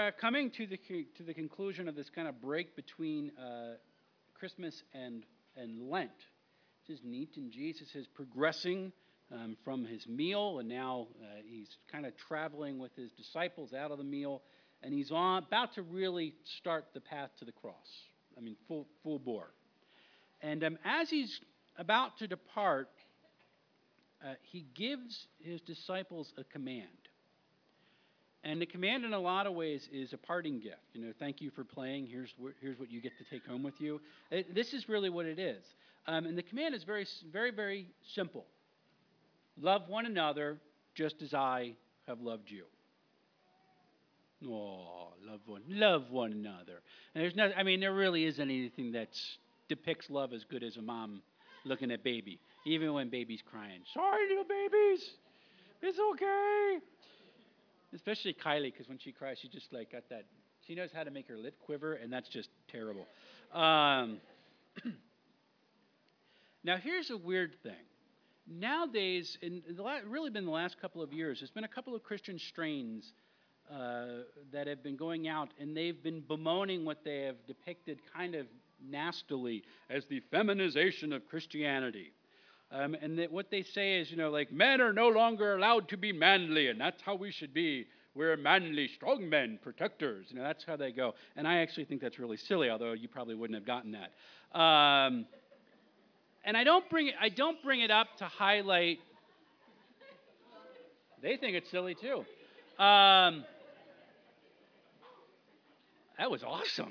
coming to the conclusion of this kind of break between Christmas and Lent. It's just neat, and Jesus is progressing from his meal, and now he's kind of traveling with his disciples out of the meal, and he's about to really start the path to the cross. I mean, full bore. And as he's about to depart, he gives his disciples a command. And the command, in a lot of ways, is a parting gift. Thank you for playing. Here's what you get to take home with you. This is really what it is. And the command is very, very, very simple. Love one another just as I have loved you. Oh, love one another. And there really isn't anything that depicts love as good as a mom looking at baby, even when baby's crying. Sorry, little babies. It's okay. Especially Kylie, because when she cries, she just got that. She knows how to make her lip quiver, and that's just terrible. Now, here's a weird thing. Nowadays, really been the last couple of years, there's been a couple of Christian strains that have been going out, and they've been bemoaning what they have depicted kind of nastily as the feminization of Christianity. And what they say is, men are no longer allowed to be manly, and that's how we should be. We're manly, strong men, protectors. That's how they go. And I actually think that's really silly, although you probably wouldn't have gotten that. And I don't bring it up to highlight. They think it's silly too. That was awesome.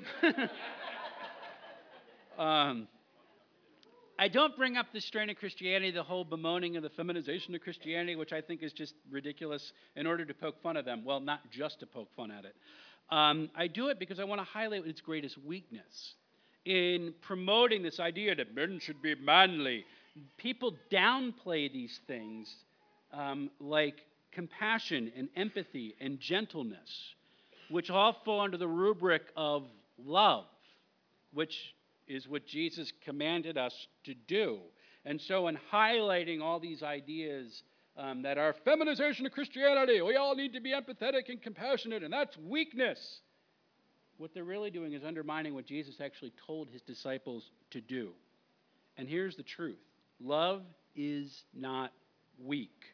I don't bring up the strain of Christianity, the whole bemoaning of the feminization of Christianity, which I think is just ridiculous, in order to poke fun at them. Well, not just to poke fun at it. I do it because I want to highlight its greatest weakness. In promoting this idea that men should be manly, people downplay these things like compassion and empathy and gentleness, which all fall under the rubric of love, which is what Jesus commanded us to do. And so in highlighting all these ideas that are feminization of Christianity, we all need to be empathetic and compassionate, and that's weakness. What they're really doing is undermining what Jesus actually told his disciples to do. And here's the truth. Love is not weak.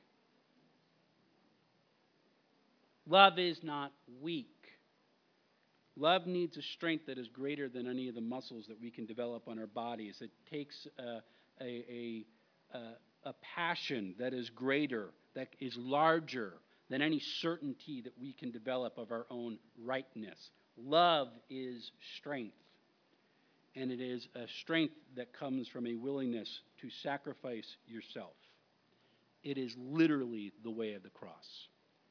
Love is not weak. Love needs a strength that is greater than any of the muscles that we can develop on our bodies. It takes a passion that is greater, that is larger than any certainty that we can develop of our own rightness. Love is strength, and it is a strength that comes from a willingness to sacrifice yourself. It is literally the way of the cross.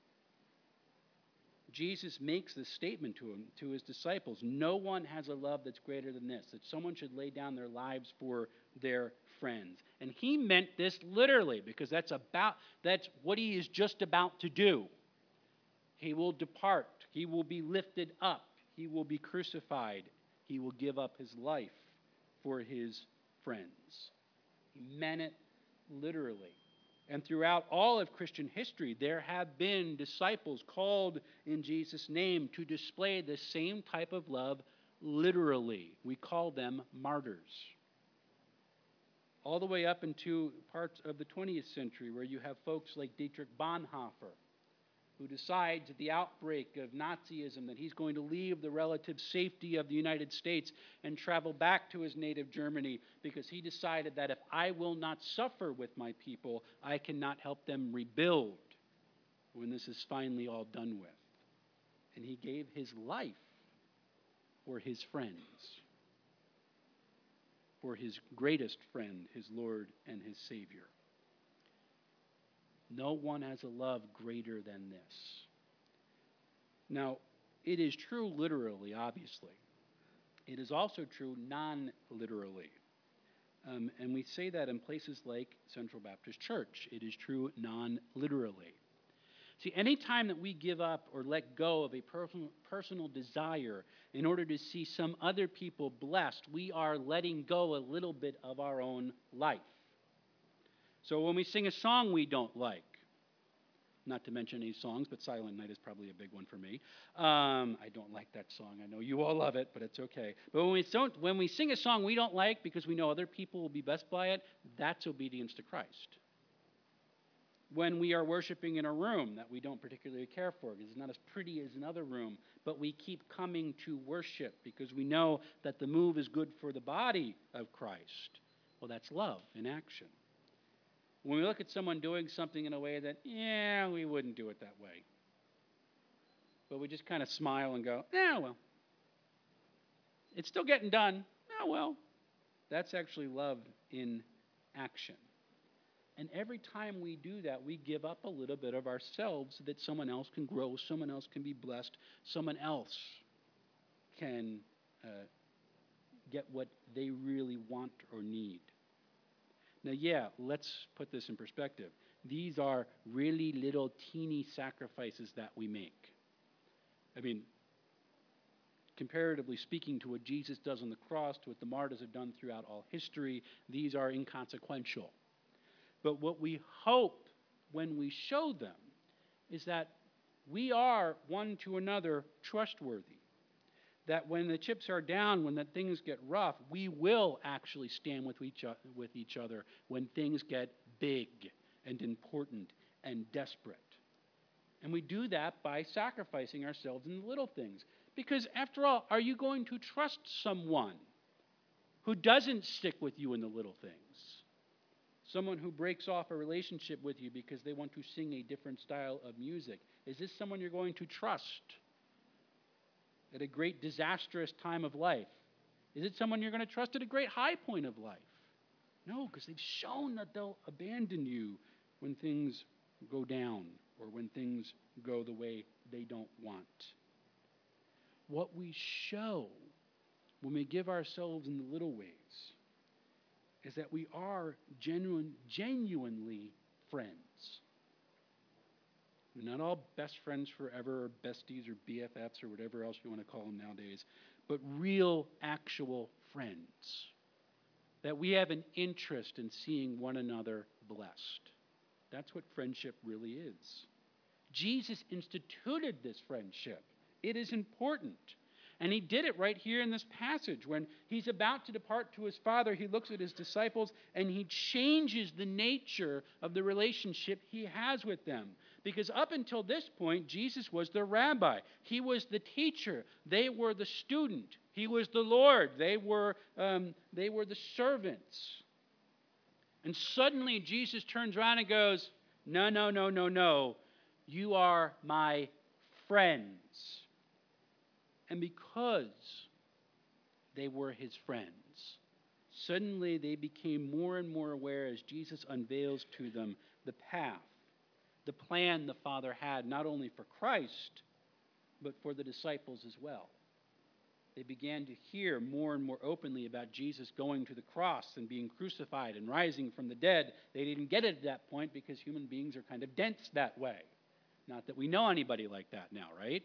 Jesus makes this statement to his disciples. No one has a love that's greater than this, that someone should lay down their lives for their friends. And he meant this literally, because that's what he is just about to do. He will depart. He will be lifted up. He will be crucified. He will give up his life for his friends. He meant it literally. And throughout all of Christian history, there have been disciples called in Jesus' name to display the same type of love literally. We call them martyrs. All the way up into parts of the 20th century, where you have folks like Dietrich Bonhoeffer, who decides at the outbreak of Nazism that he's going to leave the relative safety of the United States and travel back to his native Germany, because he decided that if I will not suffer with my people, I cannot help them rebuild when this is finally all done with. And he gave his life for his friends, for his greatest friend, his Lord and his Savior. No one has a love greater than this. Now, it is true literally, obviously. It is also true non-literally. And we say that in places like Central Baptist Church. It is true non-literally. See, any time that we give up or let go of a personal desire in order to see some other people blessed, we are letting go a little bit of our own life. So when we sing a song we don't like, Not to mention any songs, but Silent Night is probably a big one for me. I don't like that song. I know you all love it, but it's okay. But when we sing a song we don't like because we know other people will be blessed by it, that's obedience to Christ. When we are worshiping in a room that we don't particularly care for, because it's not as pretty as another room, but we keep coming to worship because we know that the move is good for the body of Christ. Well, that's love in action. When we look at someone doing something in a way that, we wouldn't do it that way. But we just kind of smile and go, well. It's still getting done. Well. That's actually love in action. And every time we do that, we give up a little bit of ourselves so that someone else can grow, someone else can be blessed, someone else can get what they really want or need. Now, let's put this in perspective. These are really little teeny sacrifices that we make. I mean, comparatively speaking to what Jesus does on the cross, to what the martyrs have done throughout all history, these are inconsequential. But what we hope when we show them is that we are one to another trustworthy. That when the chips are down, when the things get rough, we will actually stand with each other when things get big and important and desperate. And we do that by sacrificing ourselves in the little things. Because after all, are you going to trust someone who doesn't stick with you in the little things? Someone who breaks off a relationship with you because they want to sing a different style of music. Is this someone you're going to trust at a great disastrous time of life? Is it someone you're going to trust at a great high point of life? No, because they've shown that they'll abandon you when things go down or when things go the way they don't want. What we show when we give ourselves in the little ways is that we are genuinely friends. We're not all best friends forever, or besties, or BFFs, or whatever else you want to call them nowadays, but real, actual friends. That we have an interest in seeing one another blessed. That's what friendship really is. Jesus instituted this friendship. It is important. And he did it right here in this passage. When he's about to depart to his Father, he looks at his disciples and he changes the nature of the relationship he has with them. Because up until this point, Jesus was the rabbi. He was the teacher. They were the student. He was the Lord. They were the servants. And suddenly Jesus turns around and goes, no. You are my friends. And because they were his friends, suddenly they became more and more aware as Jesus unveils to them the path, the plan the Father had not only for Christ, but for the disciples as well. They began to hear more and more openly about Jesus going to the cross and being crucified and rising from the dead. They didn't get it at that point because human beings are kind of dense that way. Not that we know anybody like that now, right?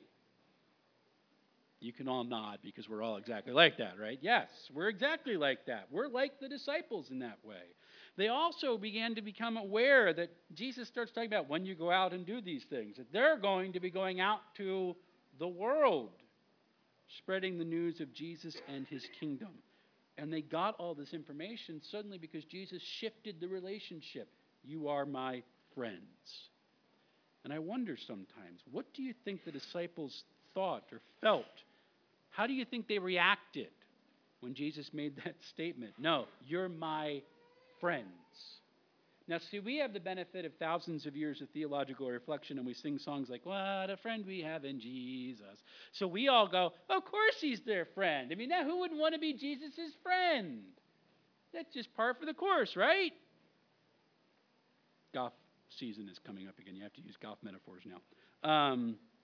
You can all nod because we're all exactly like that, right? Yes, we're exactly like that. We're like the disciples in that way. They also began to become aware that Jesus starts talking about when you go out and do these things, that they're going to be going out to the world, spreading the news of Jesus and his kingdom. And they got all this information suddenly because Jesus shifted the relationship. You are my friends. And I wonder sometimes, what do you think the disciples thought or felt? How do you think they reacted when Jesus made that statement? No, you're my friends. Now, see, we have the benefit of thousands of years of theological reflection, and we sing songs like, what a friend we have in Jesus. So we all go, of course he's their friend. I mean, now who wouldn't want to be Jesus' friend? That's just par for the course, right? Golf season is coming up again. You have to use golf metaphors now.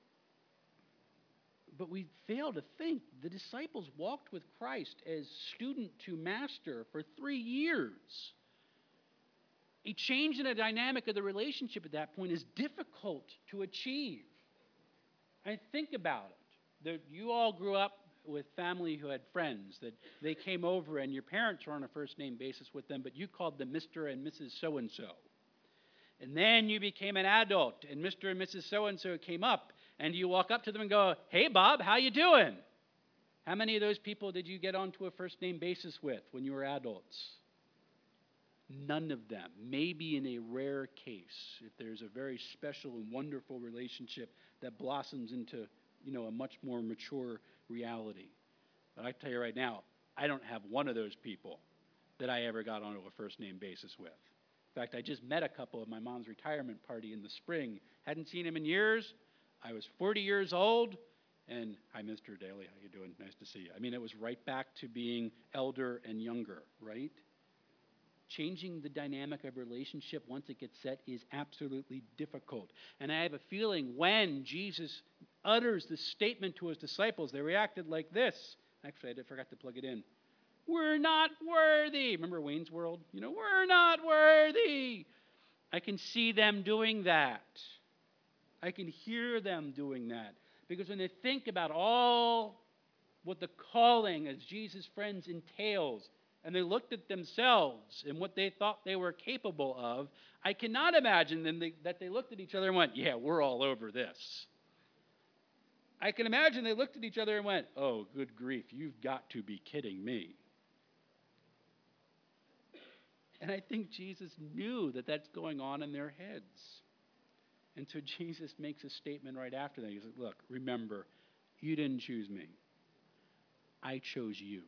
But we fail to think the disciples walked with Christ as student to master for 3 years. A change in the dynamic of the relationship at that point is difficult to achieve. And think about it. You all grew up with family who had friends, that they came over and your parents were on a first name basis with them, but you called them Mr. and Mrs. So-and-so. And then you became an adult, and Mr. and Mrs. So-and-so came up, and you walk up to them and go, "Hey, Bob, how you doing?" How many of those people did you get onto a first-name basis with when you were adults? None of them. Maybe in a rare case, if there's a very special and wonderful relationship that blossoms into, a much more mature reality. But I tell you right now, I don't have one of those people that I ever got onto a first-name basis with. In fact, I just met a couple at my mom's retirement party in the spring. Hadn't seen him in years. I was 40 years old. And, "Hi, Mr. Daly, how you doing? Nice to see you." I mean, it was right back to being elder and younger, right? Changing the dynamic of relationship once it gets set is absolutely difficult. And I have a feeling when Jesus utters this statement to his disciples, they reacted like this. Actually, I forgot to plug it in. "We're not worthy." Remember Wayne's World? "We're not worthy." I can see them doing that. I can hear them doing that. Because when they think about all what the calling as Jesus' friends entails, and they looked at themselves and what they thought they were capable of, I cannot imagine that they looked at each other and went, "Yeah, we're all over this." I can imagine they looked at each other and went, "Oh, good grief, you've got to be kidding me." And I think Jesus knew that that's going on in their heads. And so Jesus makes a statement right after that. He's like, "Look, remember, you didn't choose me. I chose you.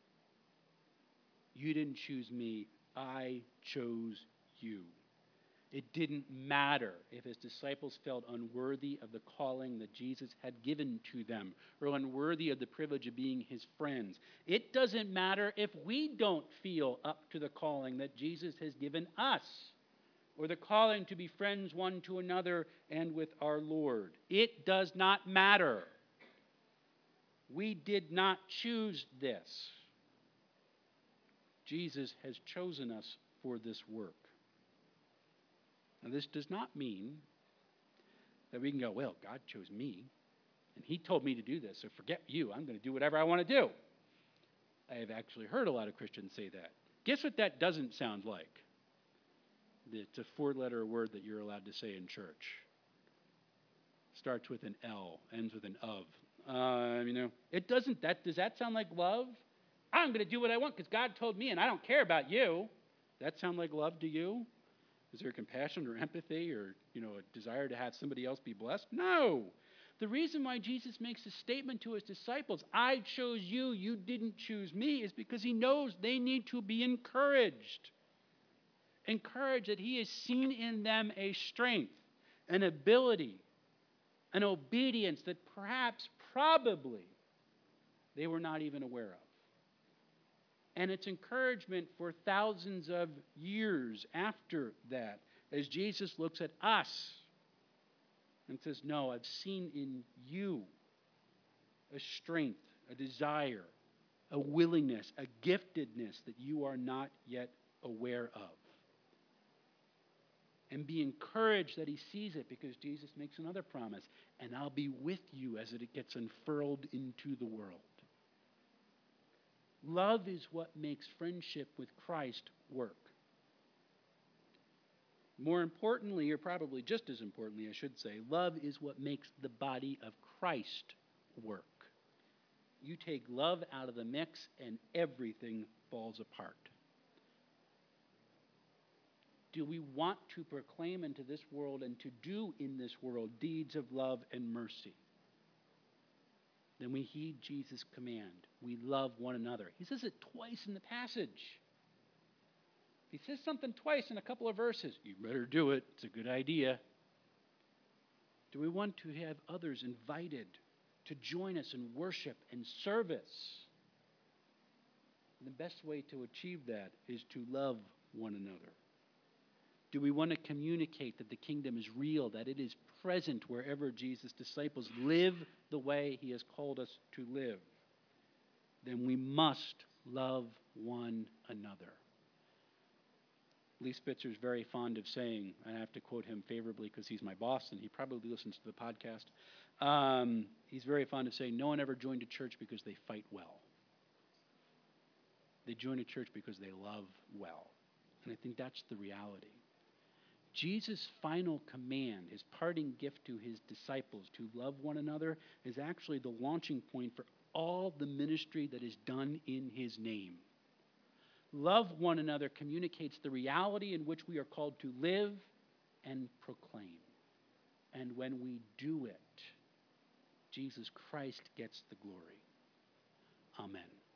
You didn't choose me. I chose you." It didn't matter if his disciples felt unworthy of the calling that Jesus had given to them or unworthy of the privilege of being his friends. It doesn't matter if we don't feel up to the calling that Jesus has given us, or the calling to be friends one to another and with our Lord. It does not matter. We did not choose this. Jesus has chosen us for this work. Now, this does not mean that we can go, "Well, God chose me, and he told me to do this, so forget you. I'm going to do whatever I want to do." I have actually heard a lot of Christians say that. Guess what that doesn't sound like? It's a 4-letter word that you're allowed to say in church. Starts with an L, ends with an of. It doesn't. Does that sound like love? I'm going to do what I want because God told me and I don't care about you. That sound like love to you? Is there compassion or empathy or, a desire to have somebody else be blessed? No. The reason why Jesus makes a statement to his disciples, "I chose you, you didn't choose me," is because he knows they need to be encouraged. Encouraged that he has seen in them a strength, an ability, an obedience that probably, they were not even aware of. And it's encouragement for thousands of years after that, as Jesus looks at us and says, "No, I've seen in you a strength, a desire, a willingness, a giftedness that you are not yet aware of." And be encouraged that he sees it, because Jesus makes another promise, "And I'll be with you as it gets unfurled into the world." Love is what makes friendship with Christ work. More importantly, or probably just as importantly, I should say, love is what makes the body of Christ work. You take love out of the mix and everything falls apart. Do we want to proclaim into this world and to do in this world deeds of love and mercy? Then we heed Jesus' command. We love one another. He says it twice in the passage. He says something twice in a couple of verses. You better do it. It's a good idea. Do we want to have others invited to join us in worship and service? And the best way to achieve that is to love one another. Do we want to communicate that the kingdom is real, that it is present wherever Jesus' disciples live the way he has called us to live? Then we must love one another. Lee Spitzer is very fond of saying, and I have to quote him favorably because he's my boss and he probably listens to the podcast. He's very fond of saying, "No one ever joined a church because they fight well. They join a church because they love well." And I think that's the reality. Jesus' final command, his parting gift to his disciples to love one another, is actually the launching point for all the ministry that is done in his name. Love one another communicates the reality in which we are called to live and proclaim. And when we do it, Jesus Christ gets the glory. Amen.